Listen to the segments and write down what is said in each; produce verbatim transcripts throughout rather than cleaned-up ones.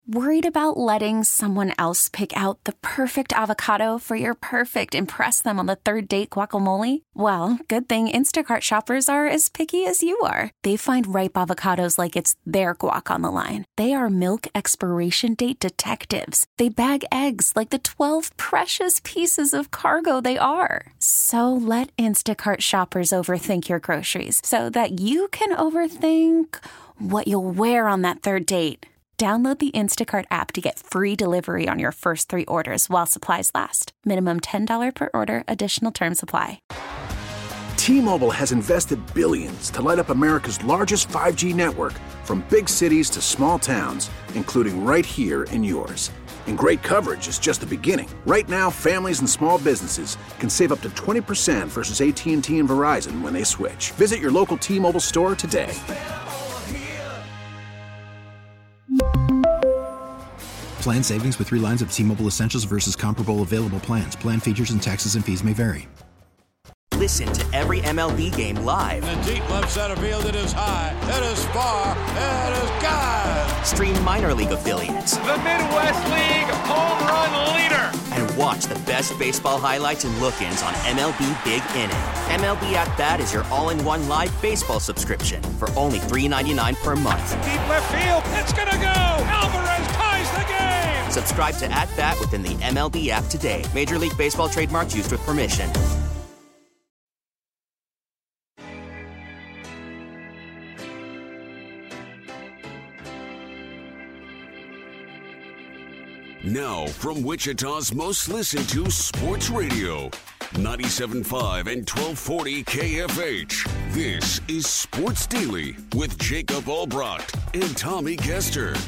Worried about letting someone else pick out the perfect avocado for your perfect impress them on the third date guacamole? Well, good thing Instacart shoppers are as picky as you are. They find ripe avocados like it's their guac on the line. They are milk expiration date detectives. They bag eggs like the twelve precious pieces of cargo they are. So let Instacart shoppers overthink your groceries so that you can overthink what you'll wear on that third date. Download the Instacart app to get free delivery on your first three orders while supplies last. Minimum ten dollars per order. Additional terms apply. T-Mobile has invested billions to light up America's largest five G network, from big cities to small towns, including right here in yours. And great coverage is just the beginning. Right now, families and small businesses can save up to twenty percent versus A T and T and Verizon when they switch. Visit your local T-Mobile store today. Plan savings with three lines of T-Mobile Essentials versus comparable available plans. Plan features and taxes and fees may vary. Listen to every M L B game live. In the deep left center field, it is high, it is far, it is gone. Stream minor league affiliates. The Midwest League home run leader. And watch the best baseball highlights and look-ins on M L B Big Inning. M L B At Bat is your all-in-one live baseball subscription for only three dollars and ninety-nine cents per month. Deep left field, it's gonna go. Alvarez ties the game. Subscribe to At Bat within the M L B app today. Major League Baseball trademarks used with permission. Now, from Wichita's most listened to sports radio, ninety-seven point five and twelve forty K F H. This is Sports Daily with Jacob Albrecht and Tommy Kester.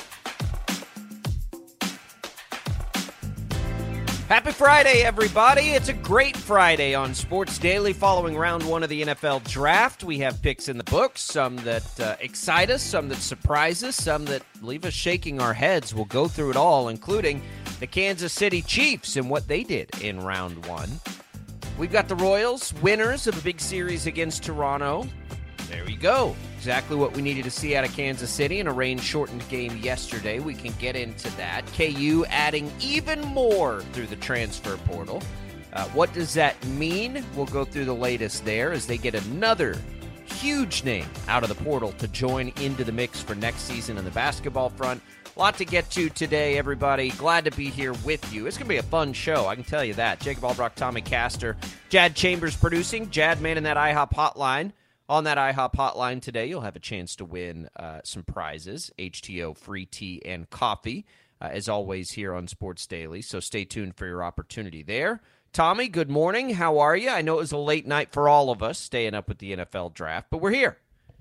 Happy Friday, everybody. It's a great Friday on Sports Daily following round one of the N F L Draft. We have picks in the books, some that uh, excite us, some that surprise us, some that leave us shaking our heads. We'll go through it all, including the Kansas City Chiefs and what they did in round one. We've got the Royals, winners of a big series against Toronto. There we go. Exactly what we needed to see out of Kansas City in a rain-shortened game yesterday. We can get into that. K U adding even more through the transfer portal. Uh, what does that mean? We'll go through the latest there as they get another huge name out of the portal to join into the mix for next season on the basketball front. A lot to get to today, everybody. Glad to be here with you. It's going to be a fun show, I can tell you that. Jacob Albrecht, Tommy Kester, Jad Chambers producing, Jad man in that IHOP hotline. On that IHOP hotline today, you'll have a chance to win uh, some prizes, H T O, free tea, and coffee, uh, as always here on Sports Daily. So stay tuned for your opportunity there. Tommy, good morning. How are you? I know it was a late night for all of us staying up with the N F L Draft, but we're here.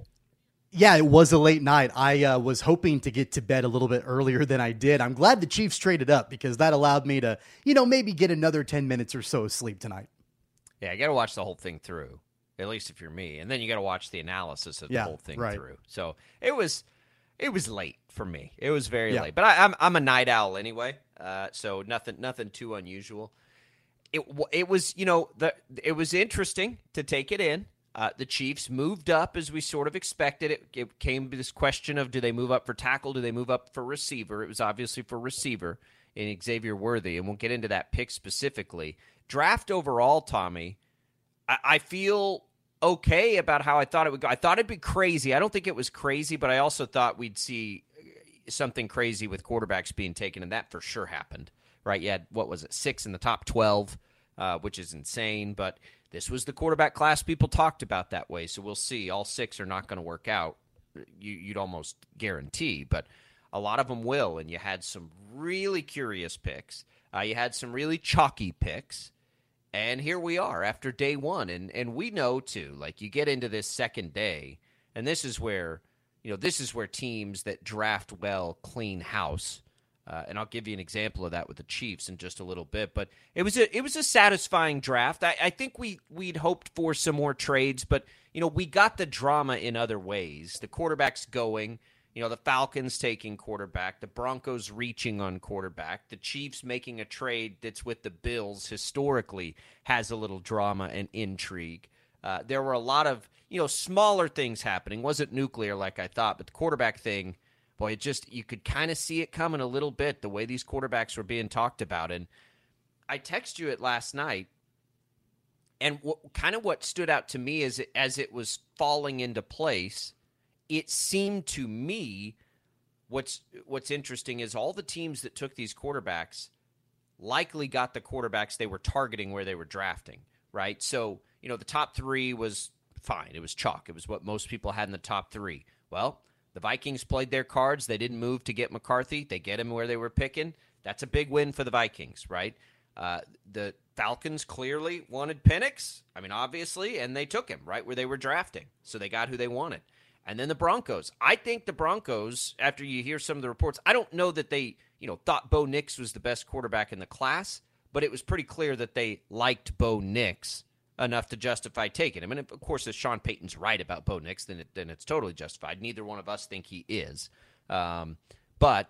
Yeah, it was a late night. I uh, was hoping to get to bed a little bit earlier than I did. I'm glad the Chiefs traded up because that allowed me to, you know, maybe get another ten minutes or so of sleep tonight. Yeah, I got to watch the whole thing through. At least if you're me. And then you got to watch the analysis of the yeah, whole thing right. through. So it was it was late for me. It was very yeah. late. But I, I'm I'm a night owl anyway, uh, so nothing nothing too unusual. It it was, you know, the it was interesting to take it in. Uh, the Chiefs moved up as we sort of expected. It, it came to this question of do they move up for tackle, do they move up for receiver? It was obviously for receiver in Xavier Worthy, and we'll get into that pick specifically. Draft overall, Tommy, I, I feel okay about how I thought it would go. I thought it'd be crazy. I don't think it was crazy, but I also thought we'd see something crazy with quarterbacks being taken, and that for sure happened, right? You had, what was it, six in the top twelve, uh, which is insane, but this was the quarterback class people talked about that way, so we'll see. All six are not going to work out, you, you'd almost guarantee, but a lot of them will, and you had some really curious picks. Uh, you had some really chalky picks. And here we are after day one. And and we know, too, like you get into this second day, and this is where, you know, this is where teams that draft well clean house. Uh, and I'll give you an example of that with the Chiefs in just a little bit. But it was a it was a satisfying draft. I, I think we, we'd hoped for some more trades, but, you know, we got the drama in other ways. The quarterback's going. You know, the Falcons taking quarterback, the Broncos reaching on quarterback, the Chiefs making a trade that's with the Bills historically has a little drama and intrigue. Uh, there were a lot of, you know, smaller things happening. Wasn't nuclear like I thought, but the quarterback thing boy, it just, you could kind of see it coming a little bit, the way these quarterbacks were being talked about. And I texted you it last night, and what, kind of what stood out to me is it, as it was falling into place, it seemed to me what's what's interesting is all the teams that took these quarterbacks likely got the quarterbacks they were targeting where they were drafting, right? So, you know, the top three was fine. It was chalk. It was what most people had in the top three. Well, the Vikings played their cards. They didn't move to get McCarthy. They get him where they were picking. That's a big win for the Vikings, right? Uh, the Falcons clearly wanted Penix. I mean, obviously, and they took him right where they were drafting. So they got who they wanted. And then the Broncos. I think the Broncos, after you hear some of the reports, I don't know that they, you know, thought Bo Nix was the best quarterback in the class, but it was pretty clear that they liked Bo Nix enough to justify taking him. And of course, if Sean Payton's right about Bo Nix, then, it, then it's totally justified. Neither one of us think he is. Um, but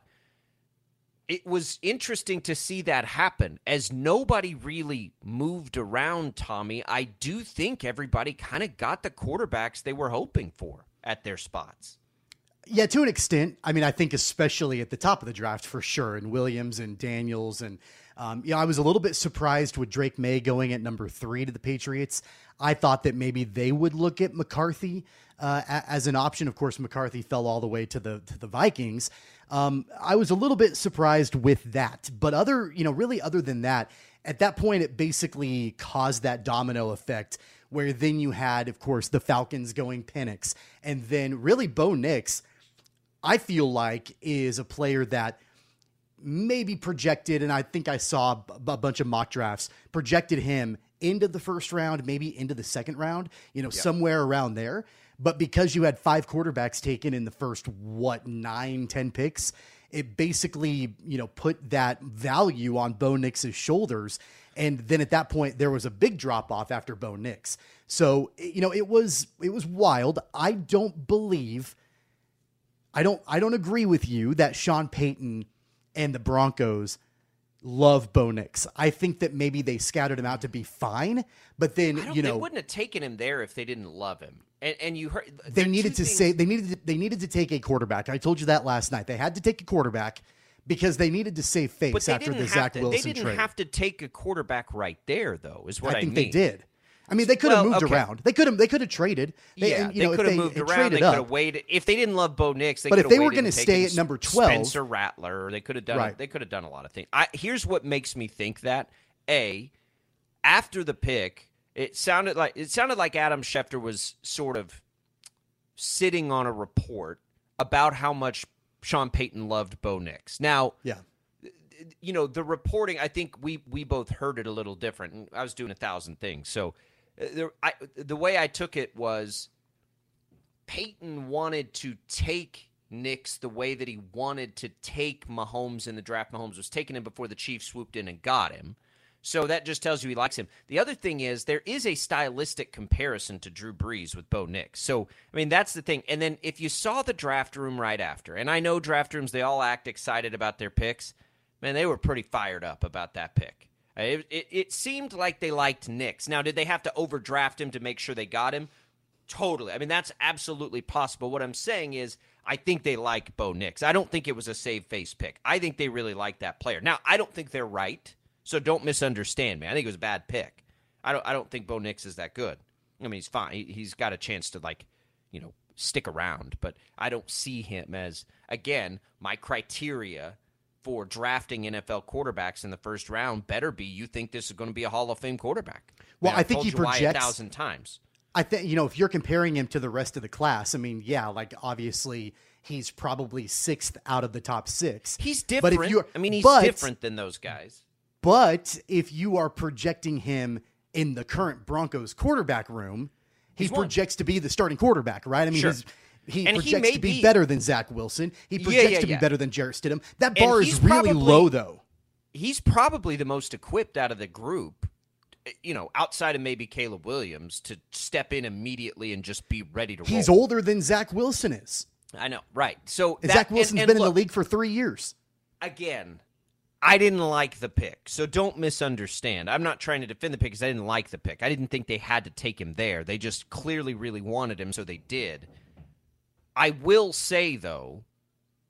it was interesting to see that happen. As nobody really moved around, Tommy, I do think everybody kind of got the quarterbacks they were hoping for at their spots. Yeah, to an extent. I mean, I think especially at the top of the draft for sure, and Williams and Daniels. And, um, you know, I was a little bit surprised with Drake May going at number three to the Patriots. I thought that maybe they would look at McCarthy uh, as an option. Of course, McCarthy fell all the way to the to the Vikings. Um, I was a little bit surprised with that. But other, you know, really other than that, at that point, it basically caused that domino effect where then you had, of course, the Falcons going Penix. And then really Bo Nix, I feel like, is a player that maybe projected, and I think I saw a bunch of mock drafts, projected him into the first round, maybe into the second round, you know, yep. somewhere around there. But because you had five quarterbacks taken in the first, what, nine, ten picks, it basically, you know, put that value on Bo Nix's shoulders. And then at that point, there was a big drop off after Bo Nix. So, you know, it was, it was wild. I don't believe, I don't, I don't agree with you that Sean Payton and the Broncos love Bo Nix. I think that maybe they scouted him out to be fine, but then, you know, they wouldn't have taken him there if they didn't love him. And, and you heard they needed to things. say they needed to, they needed to take a quarterback. I told you that last night. They had to take a quarterback because they needed to save face after the Zach to, Wilson trade. They didn't trade. have to take a quarterback right there, though. Is what I, I think mean. they did. I mean, they could have well, moved okay. around. They could have. They could have traded. They, yeah, and, you they know, could have they, moved they around. They could have waited. If they didn't love Bo Nix, they but could if they waited were going to stay at number twelve, Spencer Rattler, or they could have done. Right. They could have done a lot of things. I, here's what makes me think that: A, after the pick, it sounded like it sounded like Adam Schefter was sort of sitting on a report about how much Sean Payton loved Bo Nix. Now, yeah. you know, the reporting, I think we we both heard it a little different. And I was doing a thousand things. So uh, the, I, the way I took it was Payton wanted to take Nix the way that he wanted to take Mahomes in the draft. Mahomes was taking him before the Chiefs swooped in and got him. So that just tells you he likes him. The other thing is there is a stylistic comparison to Drew Brees with Bo Nix. So, I mean, that's the thing. And then if you saw the draft room right after, and I know draft rooms, they all act excited about their picks. Man, they were pretty fired up about that pick. It, it, it seemed like they liked Nix. Now, did they have to overdraft him to make sure they got him? Totally. I mean, that's absolutely possible. What I'm saying is I think they like Bo Nix. I don't think it was a save-face pick. I think they really like that player. Now, I don't think they're right. So don't misunderstand me. I think it was a bad pick. I don't I don't think Bo Nix is that good. I mean, he's fine. He, he's got a chance to, like, you know, stick around. But I don't see him as, again, my criteria for drafting N F L quarterbacks in the first round better be you think this is going to be a Hall of Fame quarterback. Well, I, mean, I think told he you why projects a thousand times. I think, you know, if you're comparing him to the rest of the class, I mean, yeah, like, obviously he's probably sixth out of the top six. He's different. But if you're, I mean, he's but, different than those guys. But if you are projecting him in the current Broncos quarterback room, he he's projects one. to be the starting quarterback, right? I mean, sure. he's, he and projects he to be, be better than Zach Wilson. He projects yeah, yeah, to be yeah. better than Jarrett Stidham. That bar and is really probably, low, though. He's probably the most equipped out of the group, you know, outside of maybe Caleb Williams, to step in immediately and just be ready to roll. He's older than Zach Wilson is. I know, right. So that, Zach Wilson's and, and been look, in the league for three years. Again, I didn't like the pick, so don't misunderstand. I'm not trying to defend the pick because I didn't like the pick. I didn't think they had to take him there. They just clearly really wanted him, so they did. I will say, though,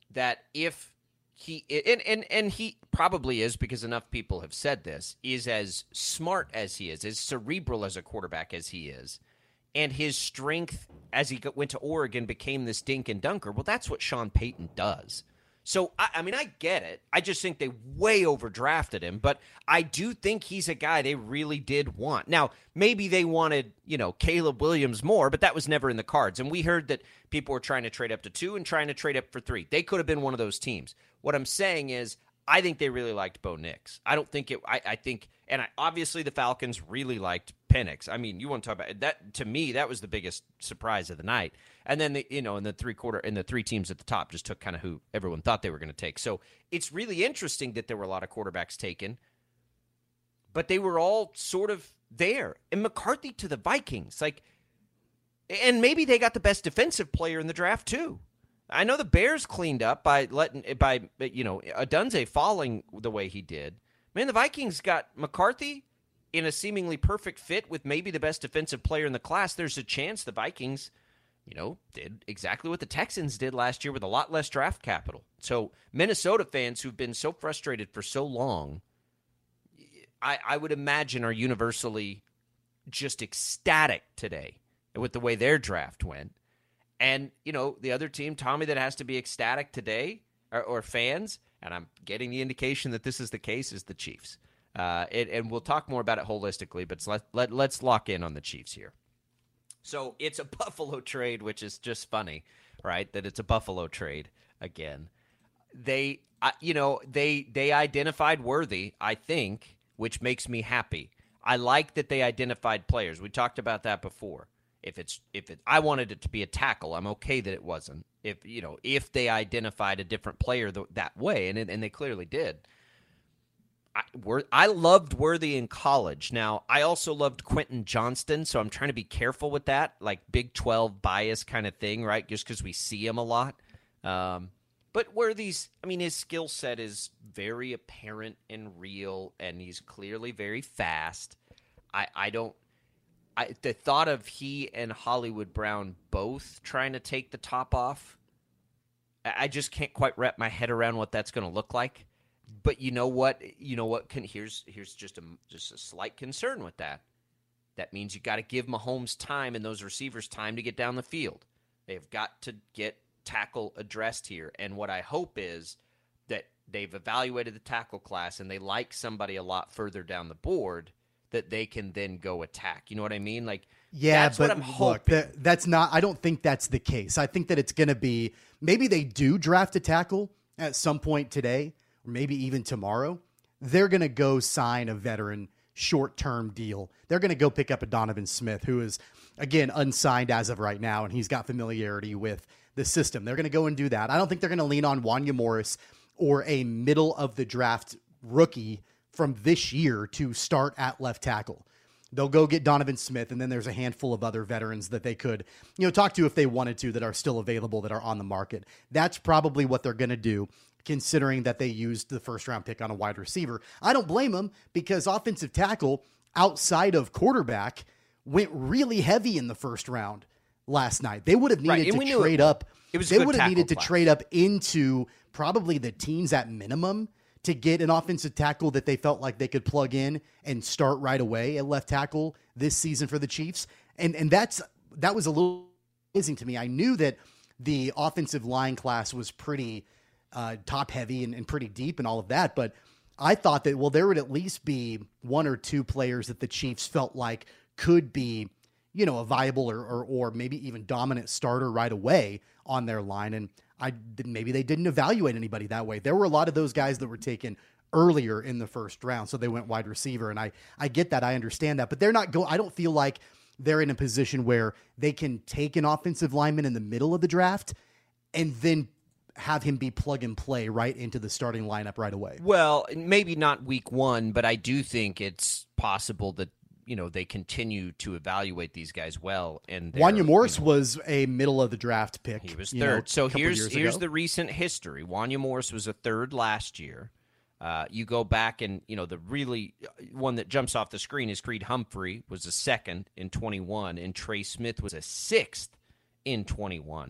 that if he and, and and he probably is, because enough people have said this, is as smart as he is, as cerebral as a quarterback as he is, and his strength as he went to Oregon became this dink and dunker. Well, that's what Sean Payton does. So, I, I mean, I get it. I just think they way overdrafted him, but I do think he's a guy they really did want. Now, maybe they wanted, you know, Caleb Williams more, but that was never in the cards. And we heard that people were trying to trade up to two and trying to trade up for three. They could have been one of those teams. What I'm saying is, I think they really liked Bo Nix. I don't think it, I, I think, and I, obviously the Falcons really liked Penix. I mean, you want to talk about that, to me, that was the biggest surprise of the night. And then, the, you know, in the three quarter, and the three teams at the top just took kind of who everyone thought they were going to take. So it's really interesting that there were a lot of quarterbacks taken, but they were all sort of there. And McCarthy to the Vikings, like, and maybe they got the best defensive player in the draft too. I know the Bears cleaned up by letting by you know Odunze falling the way he did. Man, the Vikings got McCarthy in a seemingly perfect fit with maybe the best defensive player in the class. There's a chance the Vikings, you know, did exactly what the Texans did last year with a lot less draft capital. So Minnesota fans who've been so frustrated for so long, I, I would imagine are universally just ecstatic today with the way their draft went. And, you know, the other team, Tommy, that has to be ecstatic today, or, or fans, and I'm getting the indication that this is the case, is the Chiefs. Uh, it, and we'll talk more about it holistically, but let, let, let's lock in on the Chiefs here. So it's a Buffalo trade, which is just funny, right, that it's a Buffalo trade again. They, uh, you know, they they identified Worthy, I think, which makes me happy. I like that they identified players. We talked about that before. If it's if it, I wanted it to be a tackle. I'm okay that it wasn't. If you know, if they identified a different player th- that way, and it, and they clearly did. I, I loved Worthy in college. Now, I also loved Quentin Johnston, so I'm trying to be careful with that, like Big twelve bias kind of thing, right? Just because we see him a lot. Um, but Worthy's, I mean, his skill set is very apparent and real, and he's clearly very fast. I, I don't. I, the thought of he and Hollywood Brown both trying to take the top off, I just can't quite wrap my head around what that's going to look like. But you know what? You know what? Can, here's here's just a just a slight concern with that. That means you got to give Mahomes time and those receivers time to get down the field. They've got to get tackle addressed here. And what I hope is that they've evaluated the tackle class and they like somebody a lot further down the board that they can then go attack. You know what I mean? Like, yeah, that's but what I'm hoping. Look, that, that's not, I don't think that's the case. I think that it's going to be, maybe they do draft a tackle at some point today, or maybe even tomorrow. They're going to go sign a veteran short-term deal. They're going to go pick up a Donovan Smith, who is, again, unsigned as of right now, and he's got familiarity with the system. They're going to go and do that. I don't think they're going to lean on Wanya Morris or a middle-of-the-draft rookie from this year to start at left tackle. They'll go get Donovan Smith, and then there's a handful of other veterans that they could, you know, talk to if they wanted to, that are still available, that are on the market. That's probably what they're going to do, considering that they used the first round pick on a wide receiver. I don't blame them, because offensive tackle outside of quarterback went really heavy in the first round last night. They would have needed right, to trade it, up. It was they would have needed class. to trade up into probably the teens at minimum to get an offensive tackle that they felt like they could plug in and start right away at left tackle this season for the Chiefs. And and that's that was a little amazing to me. I knew that the offensive line class was pretty uh, top heavy and, and pretty deep and all of that, but I thought that, well, there would at least be one or two players that the Chiefs felt like could be, you know, a viable or, or, or maybe even dominant starter right away on their line. And I maybe they didn't evaluate anybody that way. There were a lot of those guys that were taken earlier in the first round, so they went wide receiver. And I, I get that. I understand that, but they're not go. I don't feel like they're in a position where they can take an offensive lineman in the middle of the draft and then have him be plug and play right into the starting lineup right away. Well, maybe not week one, but I do think it's possible that, you know, they continue to evaluate these guys well. And Wanya Morris you know, was a middle of the draft pick. He was third. You know, so here's here's ago. the recent history. Wanya Morris was a third last year. Uh, you go back and, you know, the really one that jumps off the screen is Creed Humphrey was a second in twenty-one, and Trey Smith was a sixth in twenty-one.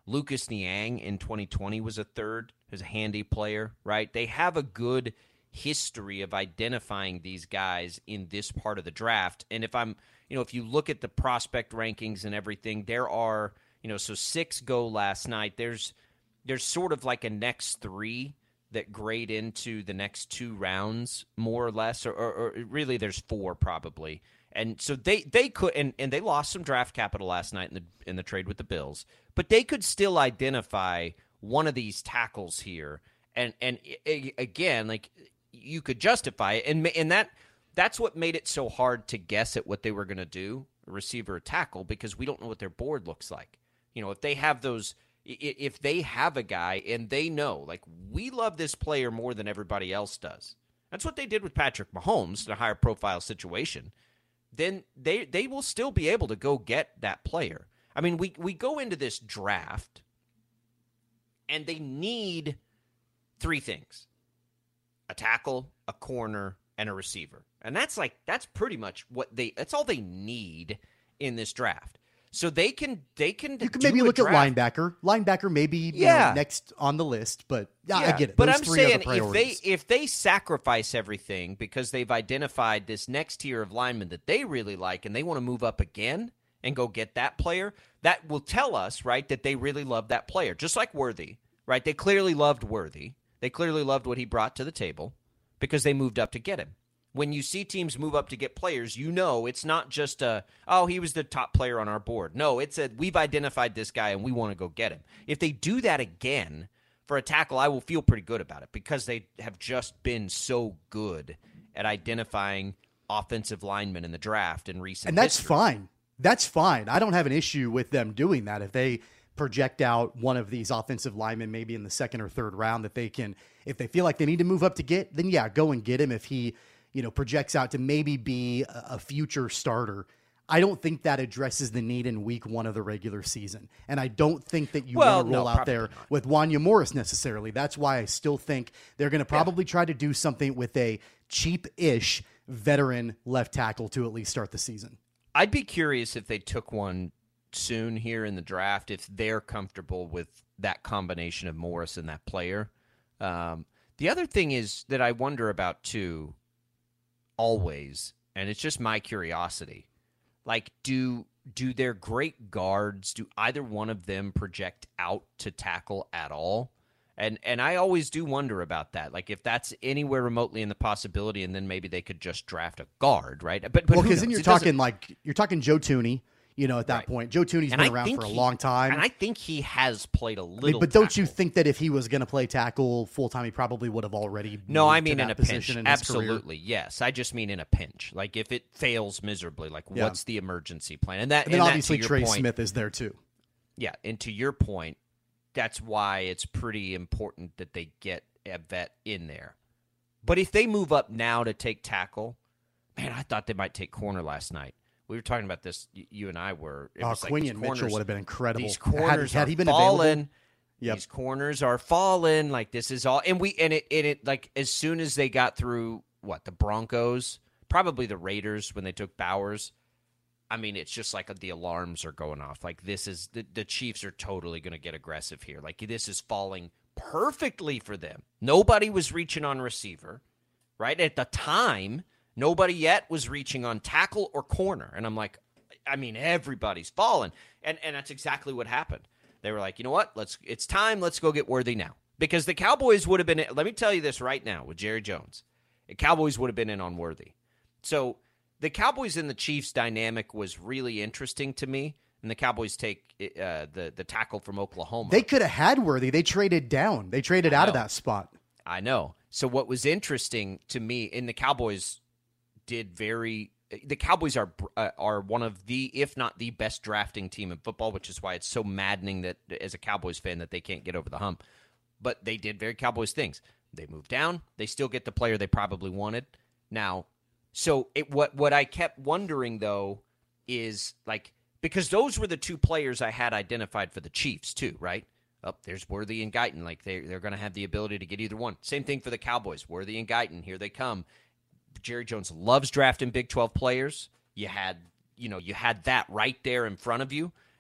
Lucas Niang in twenty twenty was a third, who's a handy player, right? They have a good history of identifying these guys in this part of the draft. And if I'm, you know, if you look at the prospect rankings and everything, there are, you know, so six go last night. There's there's sort of like a next three that grade into the next two rounds, more or less, or, or, or really there's four probably. And so they, they could, and, and they lost some draft capital last night in the in the trade with the Bills, but they could still identify one of these tackles here. And and again, like, you could justify it, and and that that's what made it so hard to guess at what they were going to do, receiver or tackle, because we don't know what their board looks like. You know, if they have those, if they have a guy and they know, like, we love this player more than everybody else does. That's what they did with Patrick Mahomes in a higher profile situation. Then they they will still be able to go get that player. I mean, we we go into this draft, and they need three things: a tackle, a corner, and a receiver. And that's like, that's pretty much what they, that's all they need in this draft. So they can, they can, you can maybe look draft. at linebacker, linebacker, maybe you yeah. know, next on the list, but yeah, yeah. I get it. But Those I'm three saying are the priorities. if they, if they sacrifice everything because they've identified this next tier of linemen that they really like, and they want to move up again and go get that player, that will tell us, right, that they really love that player. Just like Worthy, right? They clearly loved Worthy. They clearly loved what he brought to the table because they moved up to get him. When you see teams move up to get players, you know it's not just a, oh, he was the top player on our board. No, it's a, we've identified this guy and we want to go get him. If they do that again for a tackle, I will feel pretty good about it because they have just been so good at identifying offensive linemen in the draft in recent And that's history. fine. That's fine. I don't have an issue with them doing that. If they project out one of these offensive linemen maybe in the second or third round that they can, if they feel like they need to move up to get, then yeah, go and get him. If he, you know, projects out to maybe be a future starter, I don't think that addresses the need in week one of the regular season. And I don't think that you well, want to roll no, out there not. with Wanya Morris necessarily. That's why I still think they're going to probably yeah. try to do something with a cheap-ish veteran left tackle to at least start the season. I'd be curious if they took one soon here in the draft, if they're comfortable with that combination of Morris and that player. Um, the other thing is that I wonder about, too, always, and it's just my curiosity, like, do do their great guards, do either one of them project out to tackle at all? And and I always do wonder about that, like if that's anywhere remotely in the possibility, and then maybe they could just draft a guard, right? But, but well, because then you're talking like you're talking Joe Tooney. You know, at that right. point, Joe Tooney's and been I around for a he, long time. And I think he has played a little I mean, But don't tackle. you think that if he was going to play tackle full-time, he probably would have already No, I mean in a pinch. In Absolutely, yes. I just mean in a pinch. Like if it fails miserably, like yeah. what's the emergency plan? And that, and then and obviously that, to Trey your point, Smith is there too. Yeah, and to your point, that's why it's pretty important that they get a vet in there. But if they move up now to take tackle, man, I thought they might take corner last night. We were talking about this. You and I were. It oh, was like Quinion Mitchell would have been incredible. These corners had, had are he been falling. available? Yep. These corners are falling. Like this is all, and we and it and it like as soon as they got through what the Broncos, probably the Raiders when they took Bowers. I mean, it's just like the alarms are going off. Like this is the, the Chiefs are totally going to get aggressive here. Like this is falling perfectly for them. Nobody was reaching on receiver, right at the time. Nobody yet was reaching on tackle or corner. And I'm like, I mean, everybody's fallen. And and that's exactly what happened. They were like, you know what? Let's it's time. Let's go get Worthy now. Because the Cowboys would have been, let me tell you this right now with Jerry Jones. The Cowboys would have been in on Worthy. So the Cowboys and the Chiefs dynamic was really interesting to me. And the Cowboys take uh, the, the tackle from Oklahoma. They could have had Worthy. They traded down. They traded out of that spot. I know. So what was interesting to me, in the Cowboys did very the Cowboys are uh, are one of the, if not the best drafting team in football, which is why it's so maddening that as a Cowboys fan that they can't get over the hump. But they did very Cowboys things. They moved down. They still get the player they probably wanted. Now, so it what what I kept wondering though is like, because those were the two players I had identified for the Chiefs too, right? Oh, there's Worthy and Guyton. Like they they're going to have the ability to get either one. Same thing for the Cowboys. Worthy and Guyton, here they come. Jerry Jones loves drafting Big twelve players. You had, you know, you had that right there in front of you.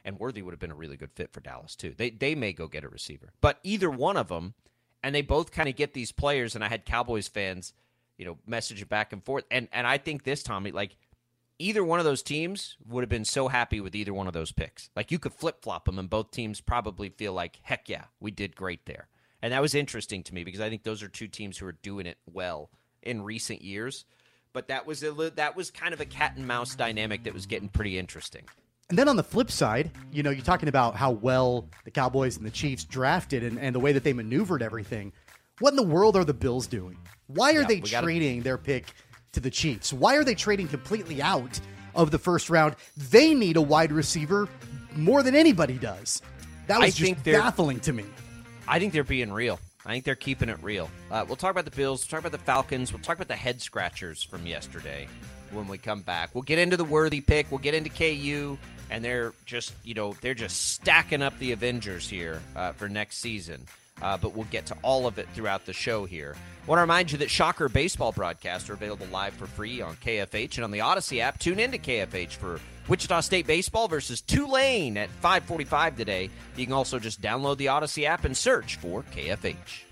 and Worthy would have been a really good fit for Dallas too. They they may go get a receiver, but either one of them, and they both kind of get these players. And I had Cowboys fans, you know, message it back and forth, and and I think this, Tommy, like either one of those teams would have been so happy with either one of those picks. Like you could flip flop them, and both teams probably feel like, heck yeah, we did great there. And that was interesting to me because I think those are two teams who are doing it well in recent years. But that was a that was kind of a cat and mouse dynamic that was getting pretty interesting. And then on the flip side, you know, you're talking about how well the Cowboys and the Chiefs drafted and, and the way that they maneuvered everything. What in the world are the Bills doing? Why are yeah, they trading gotta... their pick to the Chiefs? Why are they trading completely out of the first round? They need a wide receiver more than anybody does. That was I just baffling to me. I think they're being real. I think they're keeping it real. Uh, we'll talk about the Bills. We'll talk about the Falcons. We'll talk about the head scratchers from yesterday when we come back. We'll get into the Worthy pick. We'll get into K U, and they're just, you know, they're just stacking up the Avengers here uh, for next season. Uh, but we'll get to all of it throughout the show here. I want to remind you that Shocker baseball broadcasts are available live for free on K F H and on the Odyssey app. Tune in to K F H for Wichita State baseball versus Tulane at five forty-five today. You can also just download the Odyssey app and search for K F H.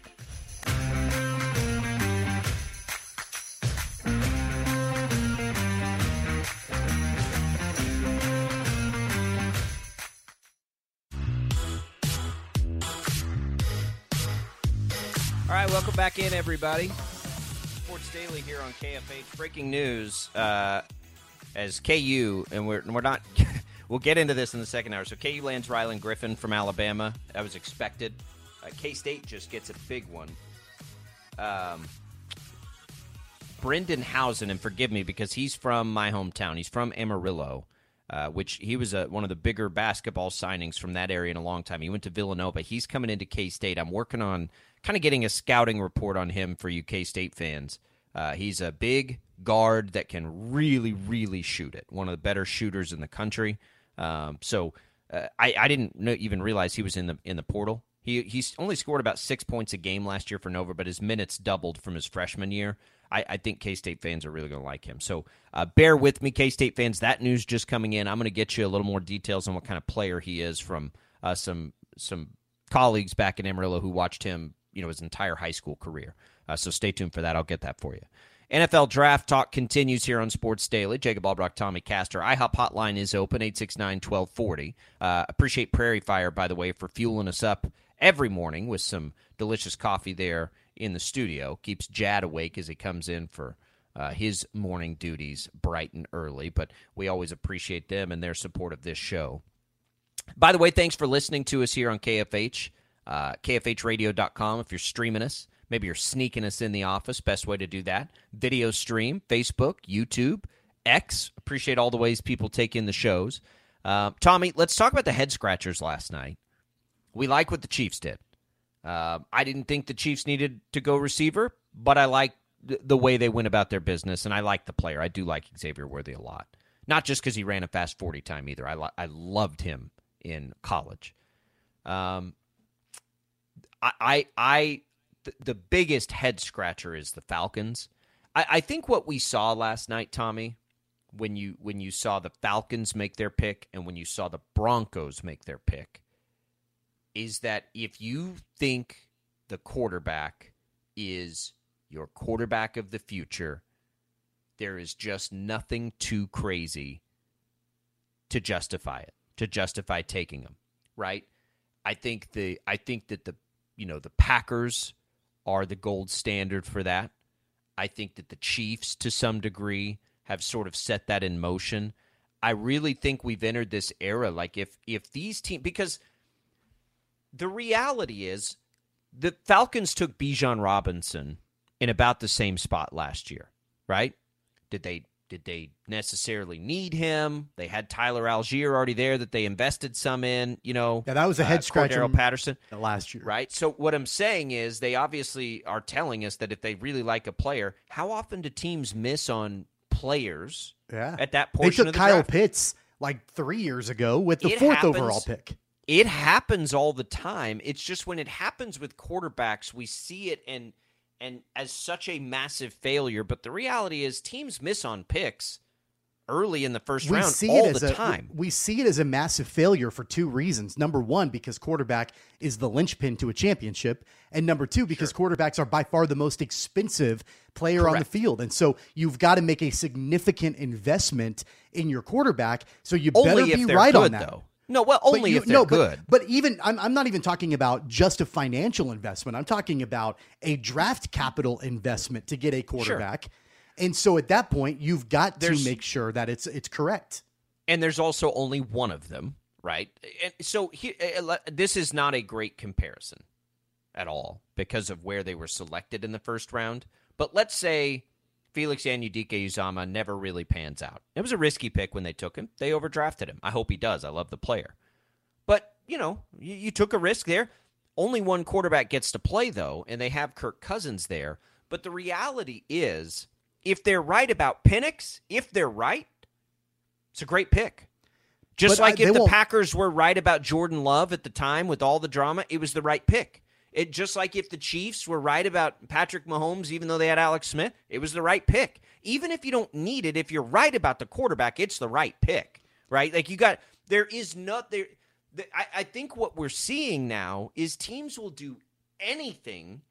All right, welcome back in, everybody. Sports Daily here on K F H. Breaking news uh, as K U, and we're we're not. We'll get into this in the second hour. So K U lands Rylan Griffin from Alabama. That was expected. Uh, K-State just gets a big one. Um, Brendan Housen, and forgive me because he's from my hometown. He's from Amarillo, uh, which he was a, one of the bigger basketball signings from that area in a long time. He went to Villanova. He's coming into K-State. I'm working on kind of getting a scouting report on him for you K-State fans. Uh, he's a big guard that can really, really shoot it. One of the better shooters in the country. Um, so uh, I, I didn't know, even realize he was in the in the portal. He he's only scored about six points a game last year for Nova, but his minutes doubled from his freshman year. I, I think K-State fans are really going to like him. So uh, bear with me, K-State fans. That news just coming in. I'm going to get you a little more details on what kind of player he is from uh, some some colleagues back in Amarillo who watched him, you know, his entire high school career. Uh, so stay tuned for that. I'll get that for you. N F L Draft Talk continues here on Sports Daily. Jacob Albrock, Tommy Castor. IHOP hotline is open, eight six nine, one two four zero. Uh, appreciate Prairie Fire, by the way, for fueling us up every morning with some delicious coffee there in the studio. Keeps Jad awake as he comes in for uh, his morning duties bright and early. But we always appreciate them and their support of this show. By the way, thanks for listening to us here on K F H. Uh, K F H radio dot com if you're streaming us. Maybe you're sneaking us in the office. Best way to do that. Video stream, Facebook, YouTube, X. Appreciate all the ways people take in the shows. Uh, Tommy, let's talk about the head scratchers last night. We like what the Chiefs did. Uh, I didn't think the Chiefs needed to go receiver, but I like th- the way they went about their business, and I like the player. I do like Xavier Worthy a lot. Not just because he ran a fast forty time either. I, lo- I loved him in college. Um, I, I, I th- the biggest head scratcher is the Falcons. I, I think what we saw last night, Tommy, when you when you saw the Falcons make their pick and when you saw the Broncos make their pick, is that if you think the quarterback is your quarterback of the future, there is just nothing too crazy to justify it, to justify taking him, right? I think the I think that the you know the Packers are the gold standard for that. I think that the Chiefs, to some degree, have sort of set that in motion. I really think we've entered this era. Like if if these teams, because the reality is the Falcons took Bijan Robinson in about the same spot last year, right? Did they did they necessarily need him? They had Tyler Algier already there that they invested some in, you know. Yeah, that was a head uh, scratcher. Cordero Patterson last year. Right? So what I'm saying is they obviously are telling us that if they really like a player, how often do teams miss on players yeah. at that portion They took of the Kyle draft? Pitts like three years ago with the It fourth happens. overall pick. It happens all the time. It's just when it happens with quarterbacks, we see it and and as such a massive failure. But the reality is teams miss on picks early in the first we round see all it as the a, time. We see it as a massive failure for two reasons. Number one, because quarterback is the linchpin to a championship. And number two, because sure. quarterbacks are by far the most expensive player Correct. on the field. And so you've got to make a significant investment in your quarterback. So you Only better if be they're right good, on that. Though. No, well, only you, if they're no, good. But, but even, I'm, I'm not even talking about just a financial investment. I'm talking about a draft capital investment to get a quarterback. Sure. And so at that point, you've got there's, to make sure that it's it's correct. And there's also only one of them, right? And so he, this is not a great comparison at all because of where they were selected in the first round. But let's say Felix Anudike-Uzomah never really pans out. It was a risky pick when they took him. They overdrafted him. I hope he does. I love the player. But, you know, you, you took a risk there. Only one quarterback gets to play, though, and they have Kirk Cousins there. But the reality is, if they're right about Penix, if they're right, it's a great pick. Just but like I, if the won't... Packers were right about Jordan Love at the time with all the drama, it was the right pick. It just like if the Chiefs were right about Patrick Mahomes, even though they had Alex Smith, it was the right pick. Even if you don't need it, if you're right about the quarterback, it's the right pick, right? Like you got, there is not there. The, I, I think what we're seeing now is teams will do anything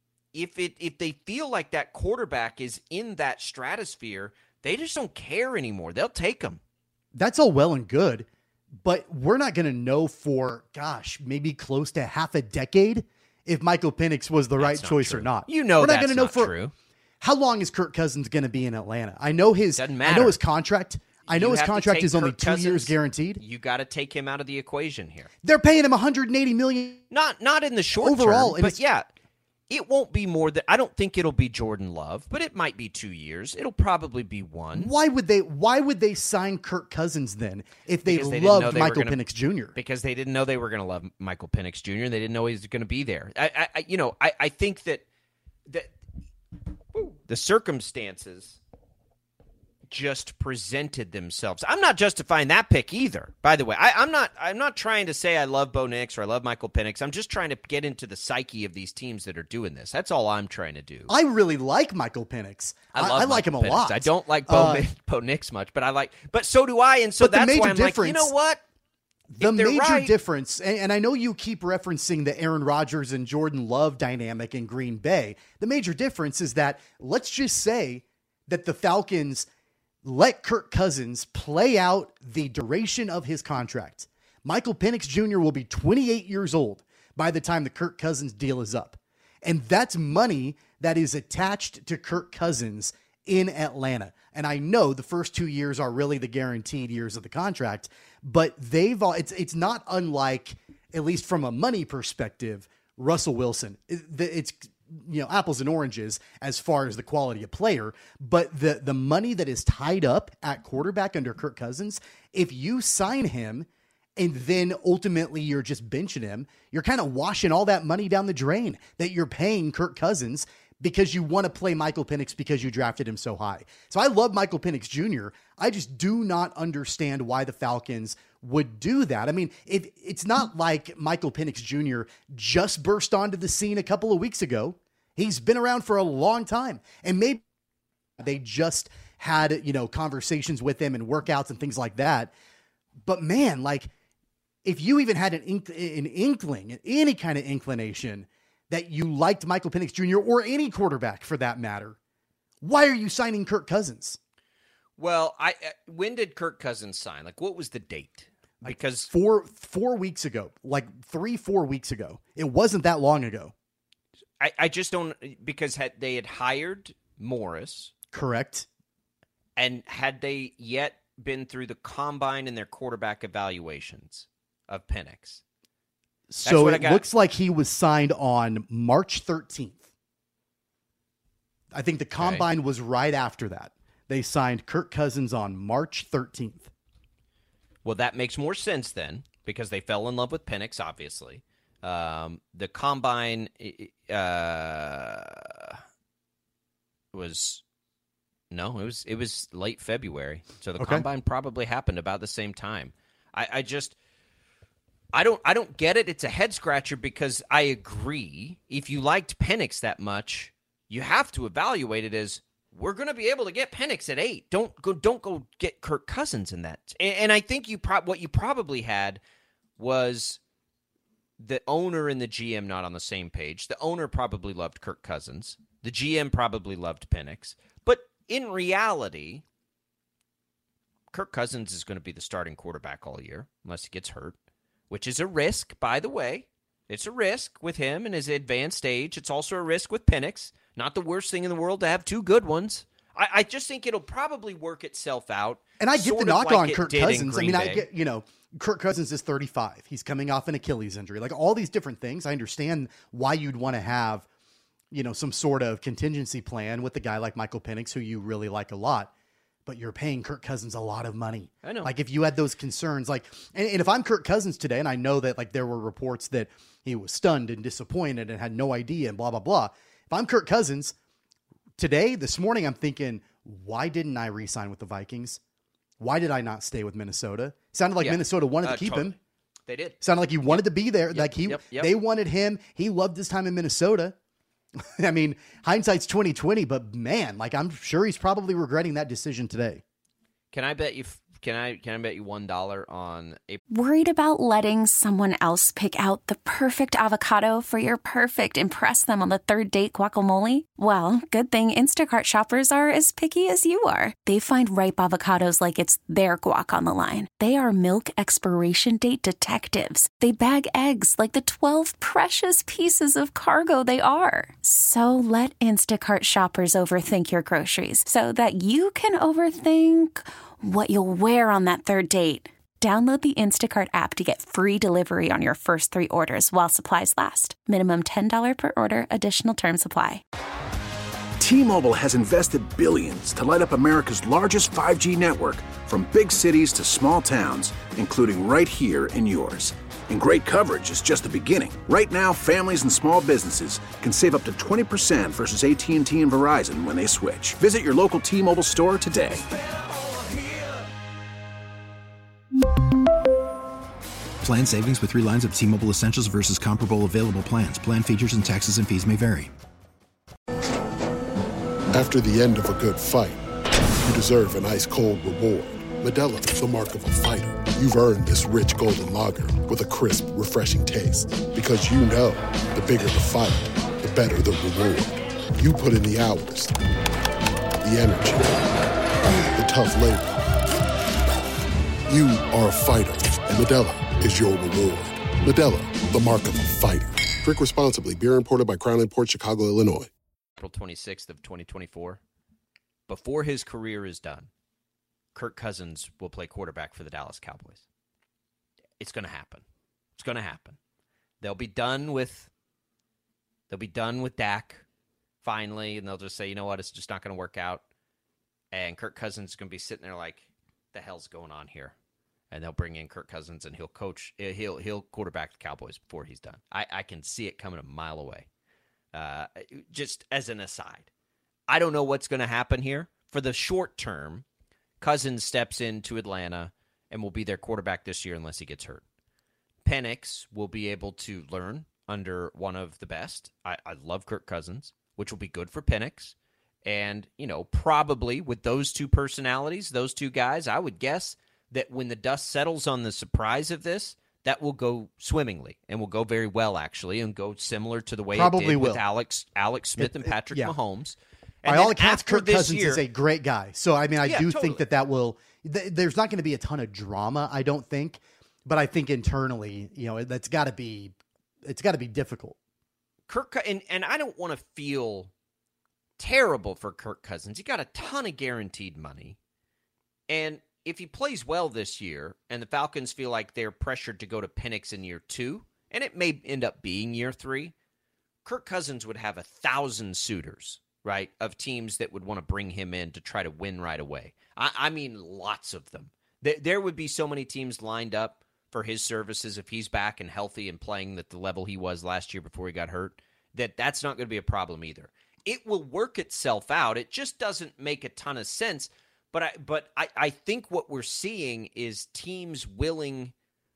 if it if they feel like that quarterback is in that stratosphere. They just don't care anymore. They'll take them. That's all well and good, but we're not going to know for, gosh, maybe close to half a decade if Michael Penix was the that's right choice true. or not. You know, we're not not going to know for true. How long is Kirk Cousins going to be in Atlanta? I know his. Doesn't matter. I know his contract. I know you his contract is only two Cousins, years guaranteed. You got to take him out of the equation here. They're paying him one hundred eighty million dollars. Not not in the short overall, term, but yeah, it won't be more than. I don't think it'll be Jordan Love, but it might be two years. It'll probably be one. Why would they? Why would they sign Kirk Cousins then if they, they loved they Michael gonna, Penix Junior? Because they didn't know they were going to love Michael Penix Junior and they didn't know he was going to be there. I, I, you know, I, I think that that woo, the circumstances just presented themselves. I'm not justifying that pick either, by the way. I, I'm not I'm not trying to say I love Bo Nix or I love Michael Penix. I'm just trying to get into the psyche of these teams that are doing this. That's all I'm trying to do. I really like Michael Penix. I, love I, I like him a Penix. lot. I don't like Bo, uh, Bo Nix much, but I like but so do I, and so but that's the major why I'm difference, like, you know what? The major right, difference, and, and I know you keep referencing the Aaron Rodgers and Jordan Love dynamic in Green Bay. The major difference is that let's just say that the Falcons let Kirk Cousins play out the duration of his contract. Michael Penix Junior will be twenty-eight years old by the time the Kirk Cousins deal is up. And that's money that is attached to Kirk Cousins in Atlanta. And I know the first two years are really the guaranteed years of the contract, but they've all, it's it's not unlike, at least from a money perspective, Russell Wilson. It's you know, apples and oranges as far as the quality of player, but the, the money that is tied up at quarterback under Kirk Cousins, if you sign him and then ultimately you're just benching him, you're kind of washing all that money down the drain that you're paying Kirk Cousins because you want to play Michael Penix because you drafted him so high. So I love Michael Penix Junior I just do not understand why the Falcons would do that. I mean, it, it's not like Michael Penix Junior just burst onto the scene a couple of weeks ago. He's been around for a long time, and maybe they just had, you know, conversations with him and workouts and things like that. But man, like if you even had an, ink, an inkling, any kind of inclination that you liked Michael Penix Junior or any quarterback for that matter, why are you signing Kirk Cousins? Well, I uh, when did Kirk Cousins sign? Like, what was the date? Because like four four weeks ago, like three four weeks ago. It wasn't that long ago. I, I just don't because had they had hired Morris, correct, and had they yet been through the combine and their quarterback evaluations of Penix. So it looks like he was signed on March thirteenth. I think the combine okay. was right after that. They signed Kirk Cousins on March thirteenth. Well, that makes more sense then, because they fell in love with Penix, obviously. Um, the combine uh, was no, it was it was late February, so the okay. combine probably happened about the same time. I, I just I don't I don't get it. It's a head scratcher because I agree. If you liked Penix that much, you have to evaluate it as we're going to be able to get Penix at eight. Don't go, don't go get Kirk Cousins in that. And, and I think you pro- what you probably had was the owner and the G M not on the same page. The owner probably loved Kirk Cousins. The G M probably loved Penix. But in reality, Kirk Cousins is going to be the starting quarterback all year unless he gets hurt, which is a risk, by the way. It's a risk with him and his advanced age. It's also a risk with Penix. Not the worst thing in the world to have two good ones. I, I just think it'll probably work itself out. And I get the knock like on Kirk Cousins. I mean, Bay. I get, you know, Kirk Cousins is thirty-five. He's coming off an Achilles injury. Like all these different things. I understand why you'd want to have, you know, some sort of contingency plan with a guy like Michael Penix, who you really like a lot. But you're paying Kirk Cousins a lot of money. I know. Like if you had those concerns, like, and, and if I'm Kirk Cousins today, and I know that like there were reports that he was stunned and disappointed and had no idea and blah, blah, blah. If I'm Kirk Cousins today, this morning, I'm thinking, why didn't I re-sign with the Vikings? Why did I not stay with Minnesota? Sounded like yeah. Minnesota wanted uh, to keep totally. him. They did. Sounded like he wanted to be there. Yep, like he, yep, yep. they wanted him. He loved his time in Minnesota. I mean, hindsight's twenty twenty, but man, like I'm sure he's probably regretting that decision today. Can I bet you? Can I? Can I bet you one dollar on a? Worried about letting someone else pick out the perfect avocado for your perfect impress them on the third date guacamole? Well, good thing Instacart shoppers are as picky as you are. They find ripe avocados like it's their guac on the line. They are milk expiration date detectives. They bag eggs like the twelve precious pieces of cargo they are. So let Instacart shoppers overthink your groceries so that you can overthink what you'll wear on that third date. Download the Instacart app to get free delivery on your first three orders while supplies last. Minimum ten dollars per order. Additional terms apply. T-Mobile has invested billions to light up America's largest five G network, from big cities to small towns, including right here in yours. And great coverage is just the beginning. Right now, families and small businesses can save up to twenty percent versus A T and T and Verizon when they switch. Visit your local T-Mobile store today. Plan savings with three lines of T-Mobile Essentials versus comparable available plans. Plan features and taxes and fees may vary. After the end of a good fight, you deserve an ice-cold reward. Modelo is the mark of a fighter. You've earned this rich golden lager with a crisp, refreshing taste. Because you know, the bigger the fight, the better the reward. You put in the hours, the energy, the tough labor. You are a fighter, and Modelo is your reward. Modelo, the mark of a fighter. Drink responsibly. Beer imported by Crown Imports, Chicago, Illinois. April twenty-sixth of twenty twenty-four. Before his career is done, Kirk Cousins will play quarterback for the Dallas Cowboys. It's going to happen. It's going to happen. They'll be done with they'll be done with Dak finally, and they'll just say, you know what, it's just not going to work out. And Kirk Cousins is going to be sitting there like, the hell's going on here? And they'll bring in Kirk Cousins, and he'll coach, he'll he'll quarterback the Cowboys before he's done. I, I can see it coming a mile away. Uh, just as an aside, I don't know what's going to happen here. For the short term, Cousins steps into Atlanta and will be their quarterback this year unless he gets hurt. Penix will be able to learn under one of the best. I, I love Kirk Cousins, which will be good for Penix. And, you know, probably with those two personalities, those two guys, I would guess that when the dust settles on the surprise of this, that will go swimmingly and will go very well, actually, and go similar to the way Probably it did will. with Alex Alex Smith It- and it- Patrick yeah. Mahomes. And By then all accounts, after Kirk this Cousins year, is a great guy. So, I mean, I Yeah, do totally. think that that will th- – there's not going to be a ton of drama, I don't think. But I think internally, you know, that's got to be – it's got to be difficult. Kirk – and and I don't want to feel terrible for Kirk Cousins. He got a ton of guaranteed money. And if he plays well this year and the Falcons feel like they're pressured to go to Penix in year two, and it may end up being year three, Kirk Cousins would have a thousand suitors, right, of teams that would want to bring him in to try to win right away. I, I mean, lots of them. There, there would be so many teams lined up for his services if he's back and healthy and playing at the level he was last year before he got hurt, that that's not going to be a problem either. It will work itself out. It just doesn't make a ton of sense. But I, but I, I think what we're seeing is teams willing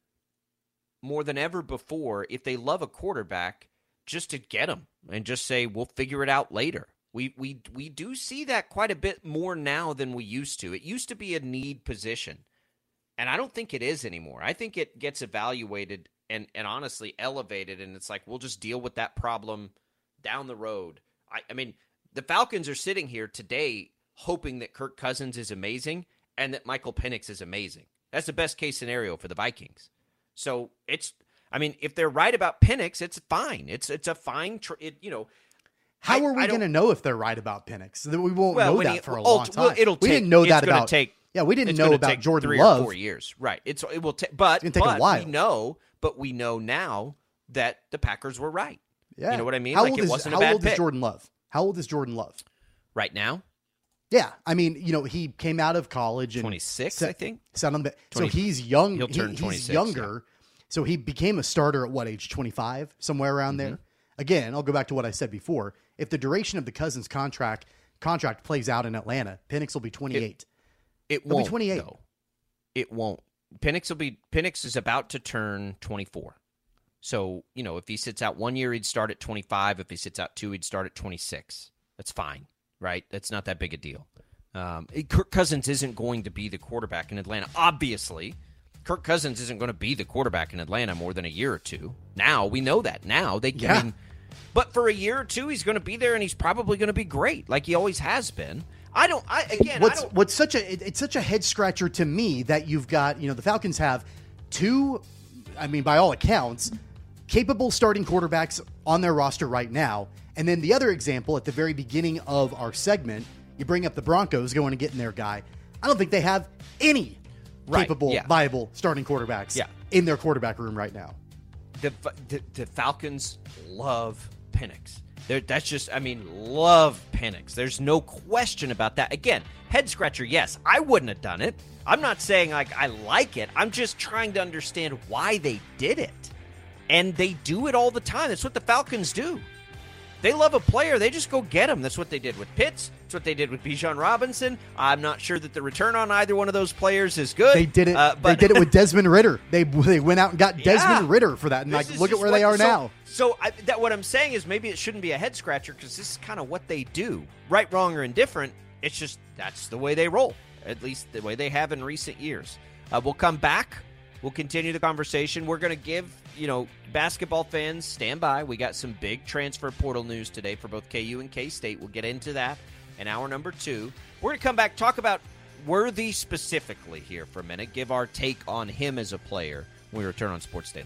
more than ever before, if they love a quarterback, just to get him and just say, we'll figure it out later. We we we do see that quite a bit more now than we used to. It used to be a need position, and I don't think it is anymore. I think it gets evaluated and, and honestly elevated, and it's like we'll just deal with that problem down the road. I, I mean, the Falcons are sitting here today hoping that Kirk Cousins is amazing and that Michael Penix is amazing. That's the best case scenario for the Vikings. So it's, I mean, if they're right about Penix, it's fine. It's it's a fine, tr- it, you know. How I, are we going to know if they're right about Penix? We won't well, know that he, for a well, long time. Well, it'll we take, didn't know that it's about. Take, yeah, we didn't it's know about take Jordan three Love. Or four years, right? It's it will take, but, it's take but a while. we know, but we know now that the Packers were right. Yeah, you know what I mean? How like old it is, wasn't how a bad old pick. is Jordan Love? How old is Jordan Love right now? Yeah, I mean, you know, he came out of college and twenty-six, set, I think. Set on the, twenty, so he's young. He'll turn he, twenty-six. He's younger. Yeah. So he became a starter at what age? twenty-five, somewhere around mm-hmm. there. Again, I'll go back to what I said before. If the duration of the Cousins contract contract plays out in Atlanta, Penix will be twenty-eight. It, it He'll won't be twenty-eight. Though. It won't. Penix will be Penix is about to turn twenty-four. So, you know, if he sits out one year, he'd start at twenty-five. If he sits out two, he'd start at twenty-six. That's fine, right? That's not that big a deal. Um, Kirk Cousins isn't going to be the quarterback in Atlanta. Obviously, Kirk Cousins isn't going to be the quarterback in Atlanta more than a year or two. Now, we know that. Now, they can. Yeah. I mean, but for a year or two, he's going to be there, and he's probably going to be great, like he always has been. I don't. I again. What's I don't, what's such a it, it's such a head scratcher to me that you've got, you know, the Falcons have two, I mean, by all accounts, capable starting quarterbacks on their roster right now, and then the other example at the very beginning of our segment, you bring up the Broncos going and getting their guy. I don't think they have any right, capable, yeah. viable starting quarterbacks yeah. in their quarterback room right now. The the, the Falcons love Penix. They're, that's just, I mean, love Penix. There's no question about that. Again, head scratcher, yes. I wouldn't have done it. I'm not saying, like, I like it. I'm just trying to understand why they did it. And they do it all the time. That's what the Falcons do. They love a player. They just go get him. That's what they did with Pitts. That's what they did with Bijan Robinson. I'm not sure that the return on either one of those players is good. They did it. Uh, but they did it with Desmond Ritter. They they went out and got Yeah. Desmond Ritter for that. And This like, is look at just where what- they are so, now. So I, that what I'm saying is maybe it shouldn't be a head scratcher because this is kind of what they do. Right, wrong, or indifferent. It's just that's the way they roll. At least the way they have in recent years. Uh, we'll come back. We'll continue the conversation. We're going to give, you know, basketball fans, stand by. We got some big transfer portal news today for both K U and K-State. We'll get into that in hour number two. We're going to come back, talk about Worthy specifically here for a minute, give our take on him as a player when we return on Sports Daily.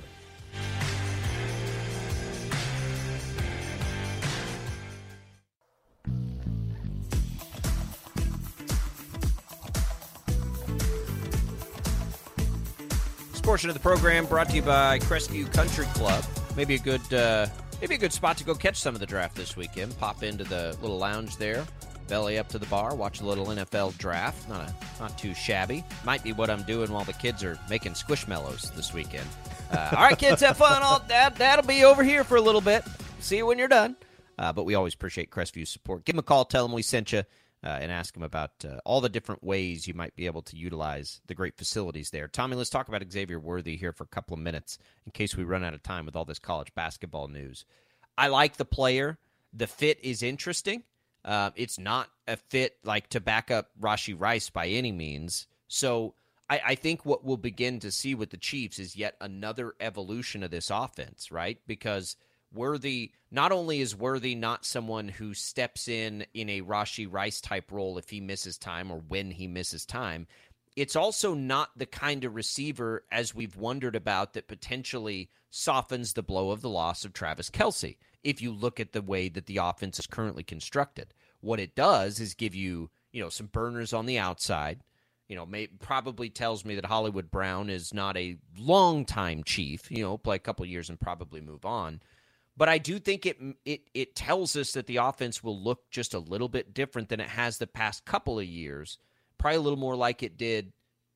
Portion of the program brought to you by Crestview Country Club. Maybe a good, uh, maybe a good spot to go catch some of the draft this weekend. Pop into the little lounge there, belly up to the bar, watch a little N F L draft. Not a, not too shabby. Might be what I'm doing while the kids are making squishmallows this weekend. Uh, all right, kids, have fun. All that that'll be over here for a little bit. See you when you're done. Uh, but we always appreciate Crestview's support. Give them a call, tell them we sent you. Uh, and ask him about uh, all the different ways you might be able to utilize the great facilities there. Tommy, let's talk about Xavier Worthy here for a couple of minutes in case we run out of time with all this college basketball news. I like the player. The fit is interesting. Uh, it's not a fit like to back up Rashee Rice by any means. So I, I think what we'll begin to see with the Chiefs is yet another evolution of this offense, right? Because Worthy, not only is Worthy not someone who steps in in a Rashee Rice type role if he misses time or when he misses time, it's also not the kind of receiver, as we've wondered about, that potentially softens the blow of the loss of Travis Kelce. If you look at the way that the offense is currently constructed, what it does is give you, you know, some burners on the outside. You know, may, probably tells me that Hollywood Brown is not a long-time Chief, you know, play a couple years and probably move on. But I do think it it it tells us that the offense will look just a little bit different than it has the past couple of years. Probably a little more like it did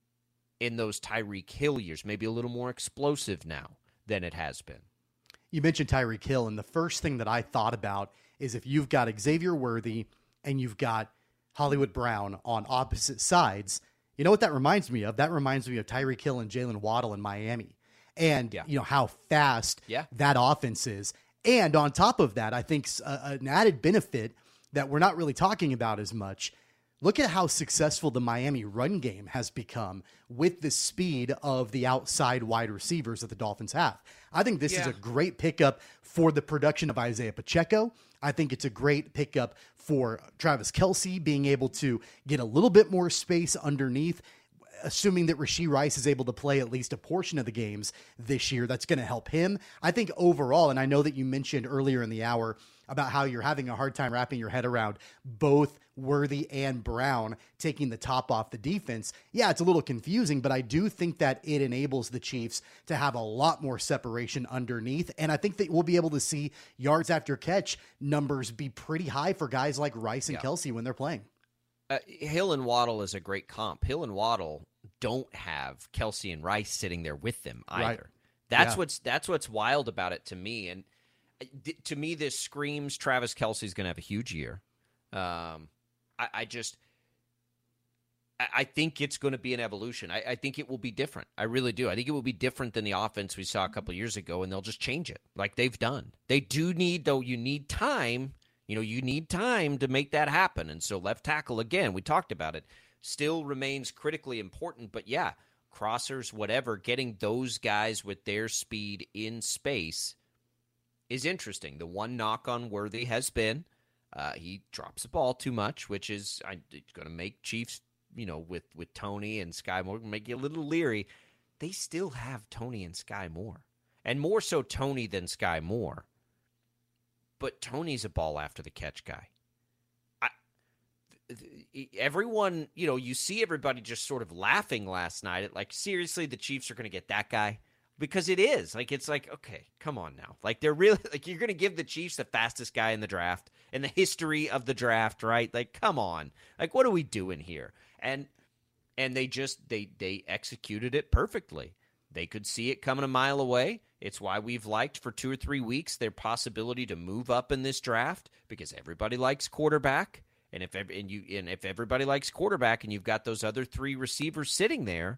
in those Tyreek Hill years. Maybe a little more explosive now than it has been. You mentioned Tyreek Hill, and the first thing that I thought about is if you've got Xavier Worthy and you've got Hollywood Brown on opposite sides, you know what that reminds me of? That reminds me of Tyreek Hill and Jalen Waddle in Miami. And, yeah. you know, how fast yeah. that offense is. And on top of that, I think uh, an added benefit that we're not really talking about as much. Look at how successful the Miami run game has become with the speed of the outside wide receivers that the Dolphins have. I think this yeah. is a great pickup for the production of Isaiah Pacheco. I think it's a great pickup for Travis Kelce, being able to get a little bit more space underneath. Assuming that Rashee Rice is able to play at least a portion of the games this year, that's going to help him. I think overall, and I know that you mentioned earlier in the hour about how you're having a hard time wrapping your head around both Worthy and Brown taking the top off the defense. Yeah, it's a little confusing, but I do think that it enables the Chiefs to have a lot more separation underneath. And I think that we'll be able to see yards after catch numbers be pretty high for guys like Rice and yeah. Kelce when they're playing. Uh, Hill and Waddle is a great comp. Hill and Waddle don't have Kelce and Rice sitting there with them either. Right. That's yeah. what's that's what's wild about it to me. And th- to me, this screams Travis Kelce's going to have a huge year. Um, I, I just, I, I think it's going to be an evolution. I, I think it will be different. I really do. I think it will be different than the offense we saw a couple of years ago, and they'll just change it like they've done. They do need, though, you need time. You know, you need time to make that happen. And so left tackle, again, we talked about it, still remains critically important. But yeah, crossers, whatever, getting those guys with their speed in space is interesting. The one knock on Worthy has been uh, he drops the ball too much, which is I, it's going to make Chiefs, you know, with, with Tony and Sky Moore, make you a little leery. They still have Tony and Sky Moore, and more so Tony than Sky Moore. But Tony's a ball after the catch guy. I, everyone, you know, you see everybody just sort of laughing last night at like, seriously, the Chiefs are going to get that guy? Because it is. Like, it's like, okay, come on now. Like, they're really, like, you're going to give the Chiefs the fastest guy in the draft, in the history of the draft, right? Like, come on. Like, what are we doing here? And and they just, they they executed it perfectly. They could see it coming a mile away. It's why we've liked for two or three weeks their possibility to move up in this draft, because everybody likes quarterback. And if and you and if everybody likes quarterback and you've got those other three receivers sitting there,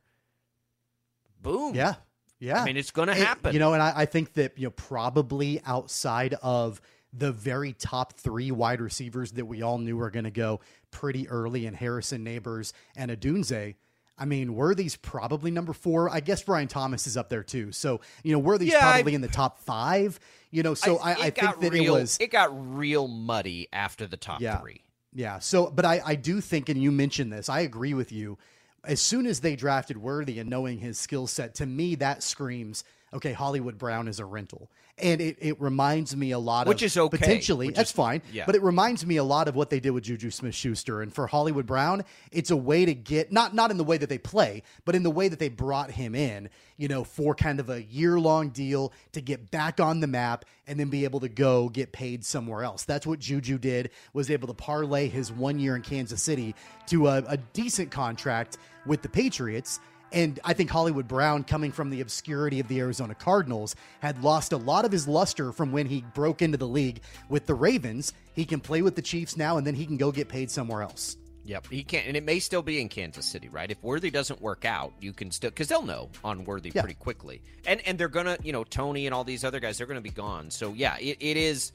boom. Yeah. Yeah. I mean, it's going to happen. It, you know, and I, I think that, you know, probably outside of the very top three wide receivers that we all knew were going to go pretty early in Harrison, Neighbors, and Odunze, I mean, Worthy's probably number four. I guess Brian Thomas is up there too. So, you know, Worthy's yeah, probably I, in the top five, you know, so I, I, I think that real, it was, it got real muddy after the top yeah, three. Yeah. So, but I, I do think, and you mentioned this, I agree with you. As soon as they drafted Worthy and knowing his skill set, to me, that screams, okay, Hollywood Brown is a rental. And it, it reminds me a lot Which of... is okay. Potentially, Which that's is, fine. Yeah. But it reminds me a lot of what they did with Juju Smith-Schuster. And for Hollywood Brown, it's a way to get... Not, not in the way that they play, but in the way that they brought him in, you know, for kind of a year-long deal to get back on the map and then be able to go get paid somewhere else. That's what Juju did, was able to parlay his one year in Kansas City to a, a decent contract with the Patriots. And I think Hollywood Brown, coming from the obscurity of the Arizona Cardinals, had lost a lot of his luster from when he broke into the league with the Ravens. He can play with the Chiefs now, and then he can go get paid somewhere else. Yep, he can't, and it may still be in Kansas City, right? If Worthy doesn't work out, you can still, because they'll know on Worthy yeah. pretty quickly. And and they're going to, you know, Tony and all these other guys, they're going to be gone. So, yeah, it, it is,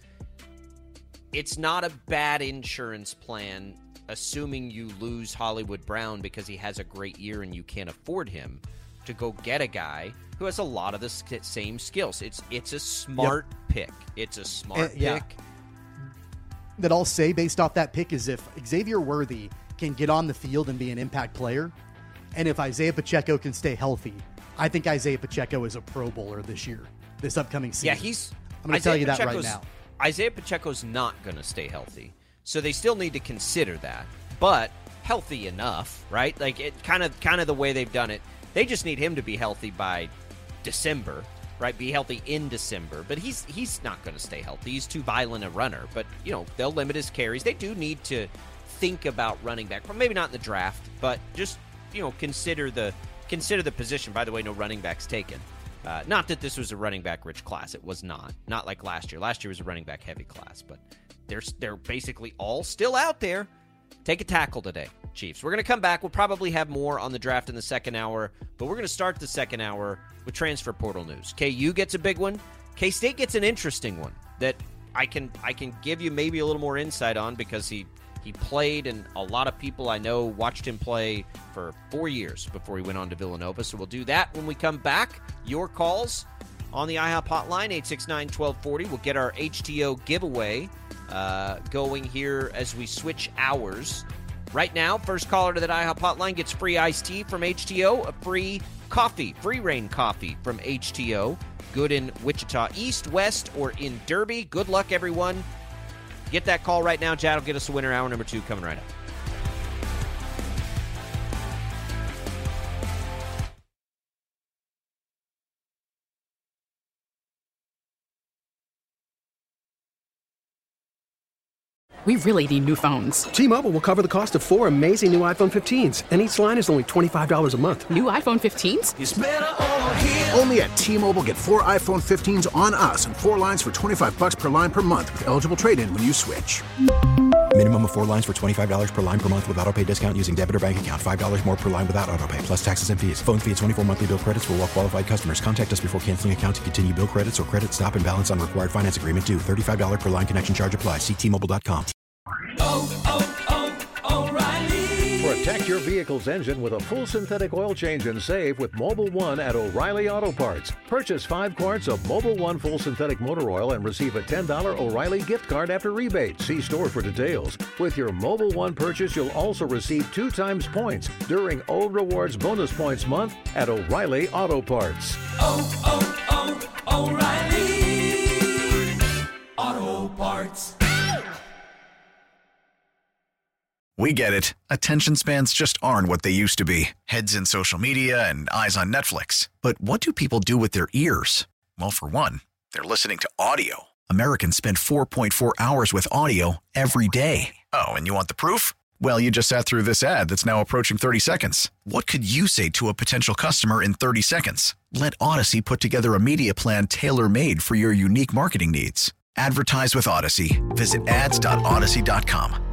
it's not a bad insurance plan, assuming you lose Hollywood Brown because he has a great year and you can't afford him, to go get a guy who has a lot of the same skills. It's it's a smart yep. pick. It's a smart uh, pick. Yeah. That I'll say based off that pick is if Xavier Worthy can get on the field and be an impact player, and if Isaiah Pacheco can stay healthy, I think Isaiah Pacheco is a Pro Bowler this year, this upcoming season. Yeah, he's... I'm going to tell you that right now. Isaiah Pacheco's not going to stay healthy. So they still need to consider that, but healthy enough, right? Like it kind of, kind of the way they've done it. They just need him to be healthy by December, right? Be healthy in December, but he's he's not going to stay healthy. He's too violent a runner. But you know they'll limit his carries. They do need to think about running back, well, maybe not in the draft, but just you know consider the consider the position. By the way, no running backs taken. Uh, not that this was a running back rich class. It was not. Not like last year. Last year was a running back heavy class, but. They're, they're basically all still out there. Take a tackle today, Chiefs. We're going to come back. We'll probably have more on the draft in the second hour, but we're going to start the second hour with transfer portal news. K U gets a big one. K-State gets an interesting one that I can I can give you maybe a little more insight on because he he played, and a lot of people I know watched him play for four years before he went on to Villanova. So we'll do that when we come back. Your calls on the I HOP hotline, eight six nine, one two four zero. We'll get our H T O giveaway uh, going here as we switch hours. Right now, first caller to that I HOP hotline gets free iced tea from H T O, a free coffee, free reign coffee from H T O. Good in Wichita East, West, or in Derby. Good luck, everyone. Get that call right now. Chad will get us a winner. Hour number two coming right up. We really need new phones. T-Mobile will cover the cost of four amazing new iPhone fifteens, and each line is only twenty-five dollars a month. New iPhone fifteens? It's better over here. Only at T-Mobile, get four iPhone fifteens on us and four lines for twenty-five bucks per line per month with eligible trade-in when you switch. Minimum of four lines for twenty-five dollars per line per month with autopay discount using debit or bank account. five dollars more per line without autopay, plus taxes and fees. Phone fee at twenty-four monthly bill credits for well-qualified customers. Contact us before canceling account to continue bill credits or credit stop and balance on required finance agreement due. thirty-five dollars per line connection charge applies. See T Mobile dot com. Oh, oh, oh, O'Reilly. Protect your vehicle's engine with a full synthetic oil change and save with Mobil one at O'Reilly Auto Parts. Purchase five quarts of Mobil one full synthetic motor oil and receive a ten dollars O'Reilly gift card after rebate. See store for details. With your Mobil one purchase, you'll also receive two times points during O Rewards Bonus Points Month at O'Reilly Auto Parts. Oh, oh, oh, O'Reilly Auto Parts. We get it. Attention spans just aren't what they used to be. Heads in social media and eyes on Netflix. But what do people do with their ears? Well, for one, they're listening to audio. Americans spend four point four hours with audio every day. Oh, and you want the proof? Well, you just sat through this ad that's now approaching thirty seconds. What could you say to a potential customer in thirty seconds? Let Odyssey put together a media plan tailor-made for your unique marketing needs. Advertise with Odyssey. Visit ads dot odyssey dot com.